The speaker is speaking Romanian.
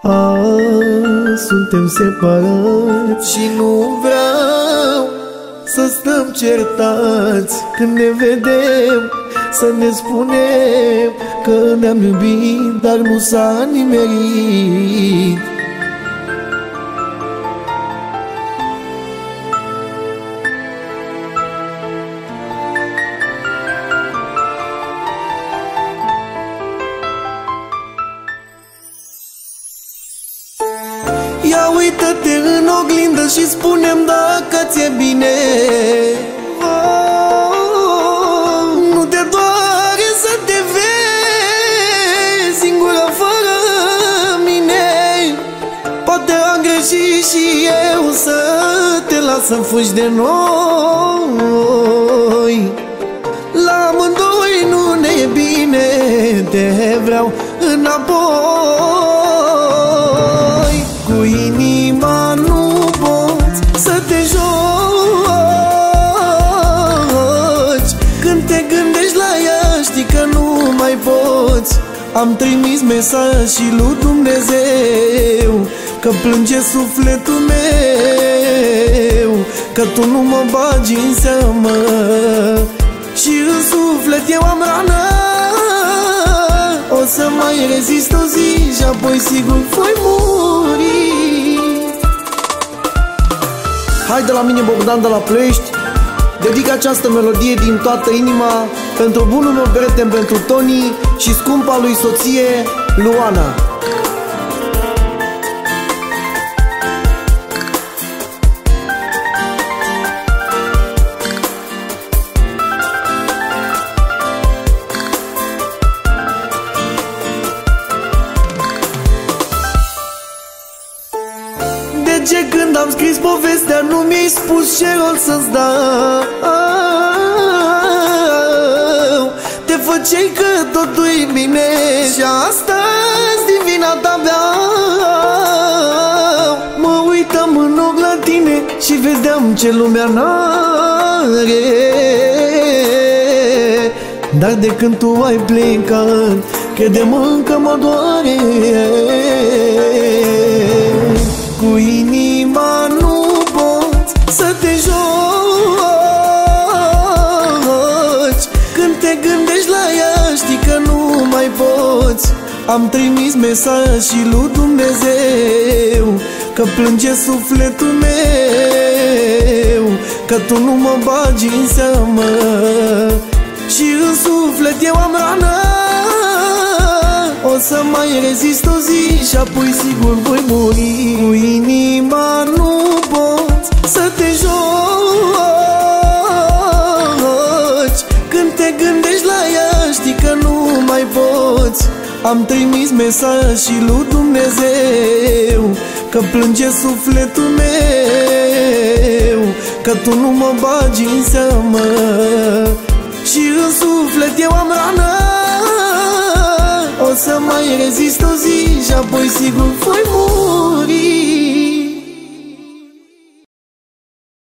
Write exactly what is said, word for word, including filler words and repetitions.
Azi suntem separați și nu vreau să stăm certați. Când ne vedem să ne spunem că ne-am iubit, dar nu s-a nimerit. Ia uită-te în oglindă și spune-mi dacă ți-e bine. Oh, nu te doare să te vezi singură fără mine. Poate am greșit și eu să te las să fugi de noi. La amândoi nu ne e bine, te vreau înapoi. Cu inima nu poți să te joci. Când te gândești la ea știi că nu mai poți. Am trimis mesaj și lui Dumnezeu că plânge sufletul meu, că tu nu mă bagi în seamă și în suflet eu am rană. O să mai rezist o zi și apoi sigur voi muri. Hai de la mine Bogdan de la Ploiești, dedic această melodie din toată inima pentru bunul meu prieten, pentru Tony și scumpa lui soție Luana. De ce când am scris povestea nu mi-ai spus ce rol să-ți dau? Te făceai că totul-i bine și astăzi din vina ta beau. Mă uitam în ochi la tine și vedeam ce lumea n-are, dar de când tu ai plecat crede-mă încă mă doare. Cu inima nu poți să te joci. Când te gândești la ea știi că nu mai poți. Am trimis mesaj și lui Dumnezeu că plânge sufletul meu, că tu nu mă bagi în seamă și în suflet eu am rană. O să mai rezist o zi și apoi sigur voi muri. Cu inima nu poți să te joci. Când te gândești la ea știi că nu mai poți. Am trimis mesaj și lui Dumnezeu că plânge sufletul meu, că tu nu mă bagi în seamă și în suflet eu am rană. O să mai rezist o zi și apoi sigur